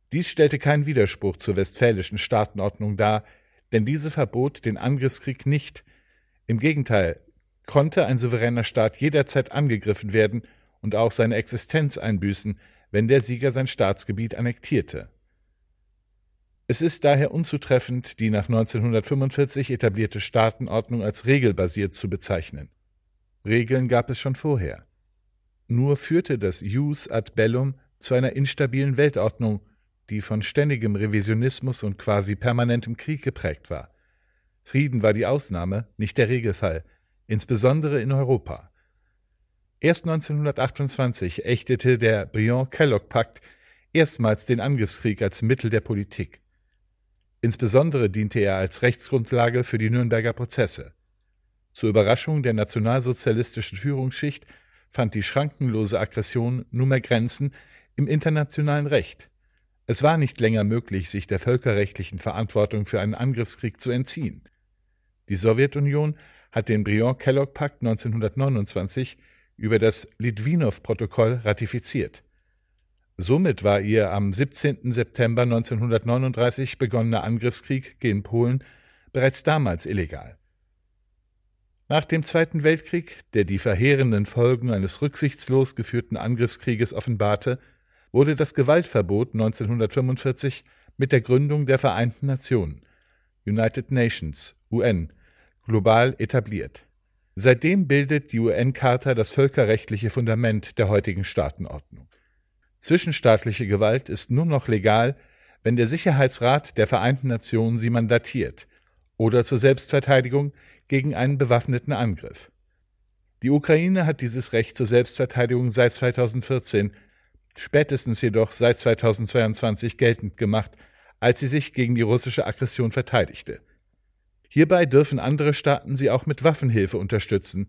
Dies stellte keinen Widerspruch zur westfälischen Staatenordnung dar, denn diese verbot den Angriffskrieg nicht. Im Gegenteil konnte ein souveräner Staat jederzeit angegriffen werden und auch seine Existenz einbüßen, wenn der Sieger sein Staatsgebiet annektierte. Es ist daher unzutreffend, die nach 1945 etablierte Staatenordnung als regelbasiert zu bezeichnen. Regeln gab es schon vorher. Nur führte das Jus ad bellum zu einer instabilen Weltordnung, die von ständigem Revisionismus und quasi permanentem Krieg geprägt war. Frieden war die Ausnahme, nicht der Regelfall, insbesondere in Europa. Erst 1928 ächtete der Briand-Kellogg-Pakt erstmals den Angriffskrieg als Mittel der Politik. Insbesondere diente er als Rechtsgrundlage für die Nürnberger Prozesse. Zur Überraschung der nationalsozialistischen Führungsschicht fand die schrankenlose Aggression nunmehr Grenzen im internationalen Recht. Es war nicht länger möglich, sich der völkerrechtlichen Verantwortung für einen Angriffskrieg zu entziehen. Die Sowjetunion hat den Briand-Kellogg-Pakt 1929 über das Litwinow-Protokoll ratifiziert. Somit war ihr am 17. September 1939 begonnener Angriffskrieg gegen Polen bereits damals illegal. Nach dem Zweiten Weltkrieg, der die verheerenden Folgen eines rücksichtslos geführten Angriffskrieges offenbarte, wurde das Gewaltverbot 1945 mit der Gründung der Vereinten Nationen, United Nations, UN, global etabliert. Seitdem bildet die UN-Charta das völkerrechtliche Fundament der heutigen Staatenordnung. Zwischenstaatliche Gewalt ist nur noch legal, wenn der Sicherheitsrat der Vereinten Nationen sie mandatiert oder zur Selbstverteidigung gegen einen bewaffneten Angriff. Die Ukraine hat dieses Recht zur Selbstverteidigung seit 2014, spätestens jedoch seit 2022 geltend gemacht, als sie sich gegen die russische Aggression verteidigte. Hierbei dürfen andere Staaten sie auch mit Waffenhilfe unterstützen,